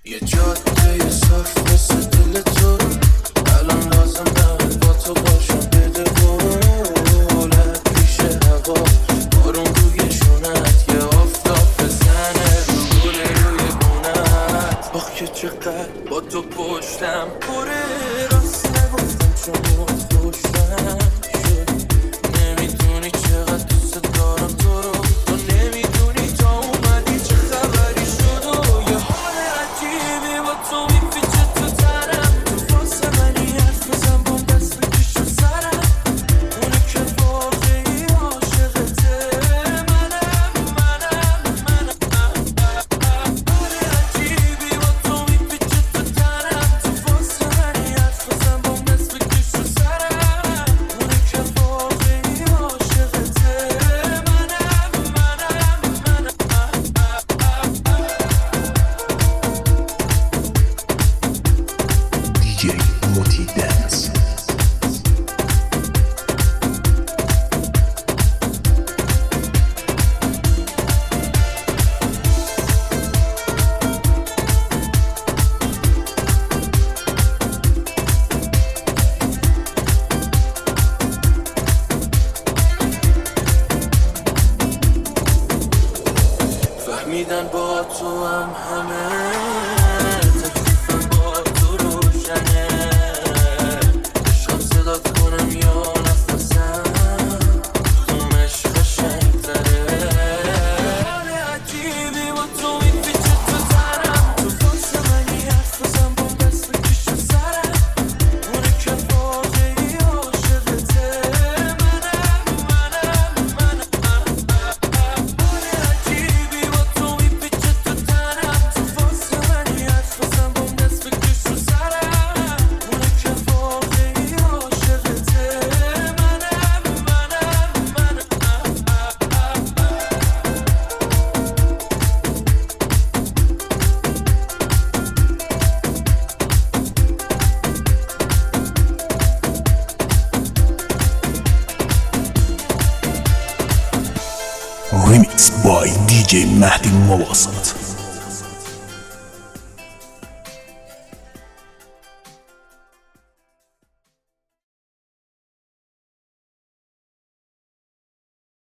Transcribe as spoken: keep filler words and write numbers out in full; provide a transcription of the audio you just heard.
یه جاده صاف مثل دل تو الان لازم نمه با تو باشم بده بولت پیش هوا بارون روی شونت یه آفتاب بزنه رو گل روی گونت آخ که چقدر با تو پشتم پره راست نگفتم چون خوشم شد نمیدونی چقدر دوست دارم تو رو تو نمیدونی تا اومدی چه خبری شد و یه حال عجیبی با تو میپیچه تو تنم تو واسه منی حرف بزن بام دست بکش رو سرم اونی که واقعی عاشقته منم منم منم حال عجیبی با تو میپیچه تو تنم تو واسه منی حرف بزن بام دست بکش رو سرم اونی که واقعی عاشقته منم منم دی جی موتی دنس. فهمیدن با تو هم همه تکلیفم با تو روشنه عشقم صدات کنم یا نفسم کدوم عشق قشنگ‌تره حال عجیبی با تو میپیچه تو تنم تو واسه منی حرف بزن بام دست بکش رو سرم اونی که واقعی عاشقته منم منم منم حال عجیبی با تو میپیچه تو تنم تو واسه منی حرف بزن بام دست بکش رو سرم اونی که واقعی عاشقته منم منم Remix by دی جی مهدی مواصلات.